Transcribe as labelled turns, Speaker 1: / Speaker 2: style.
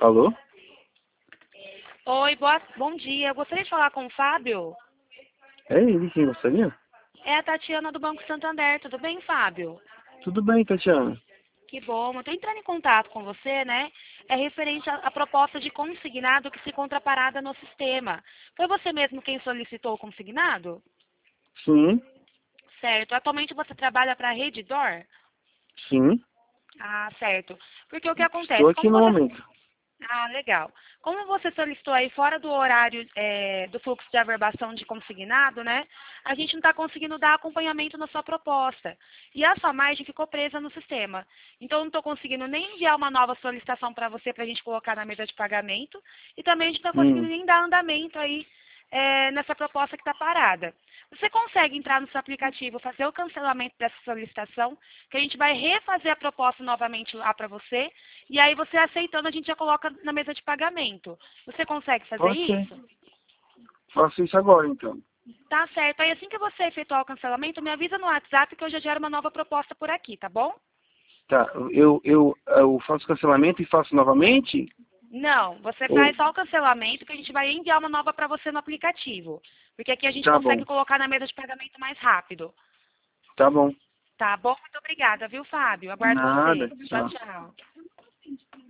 Speaker 1: Alô?
Speaker 2: Oi, bom dia. Eu gostaria de falar com o Fábio.
Speaker 1: É ele quem gostaria?
Speaker 2: É a Tatiana do Banco Santander. Tudo bem, Fábio?
Speaker 1: Tudo bem, Tatiana?
Speaker 2: Que bom. Eu estou entrando em contato com você, né? É referente à proposta de consignado que se encontra parada no sistema. Foi você mesmo quem solicitou o consignado?
Speaker 1: Sim,
Speaker 2: Certo. Atualmente você trabalha para a Redditor?
Speaker 1: sim.
Speaker 2: Ah, certo. Porque o que
Speaker 1: Estou
Speaker 2: acontece?
Speaker 1: aqui
Speaker 2: Como
Speaker 1: no
Speaker 2: você...
Speaker 1: momento.
Speaker 2: Ah, legal. Como você solicitou aí fora do horário do fluxo de averbação de consignado, né? A gente não está conseguindo dar acompanhamento na sua proposta. E a sua margem ficou presa no sistema. Então, eu não estou conseguindo nem enviar uma nova solicitação para você para a gente colocar na mesa de pagamento. E também a gente não está conseguindo
Speaker 1: Hum.
Speaker 2: nem dar andamento aí nessa proposta que está parada. Você consegue entrar no seu aplicativo, fazer o cancelamento dessa solicitação, que a gente vai refazer a proposta novamente lá para você, e aí você aceitando, a gente já coloca na mesa de pagamento. Você consegue fazer
Speaker 1: Pode ser.
Speaker 2: isso?
Speaker 1: Faço isso agora, então.
Speaker 2: Tá certo. Aí assim que você efetuar o cancelamento, me avisa no WhatsApp que eu já gero uma nova proposta por aqui, tá bom?
Speaker 1: Tá, eu faço cancelamento e faço novamente?
Speaker 2: Não, você
Speaker 1: Ou...
Speaker 2: faz só o cancelamento que a gente vai enviar uma nova para você no aplicativo. Porque aqui a gente
Speaker 1: Tá bom,
Speaker 2: consegue colocar na mesa de pagamento mais rápido.
Speaker 1: tá bom.
Speaker 2: Tá bom? Muito obrigada, viu, Fábio? Aguardo
Speaker 1: Nada,
Speaker 2: você. Tchau,
Speaker 1: tchau.
Speaker 2: tchau.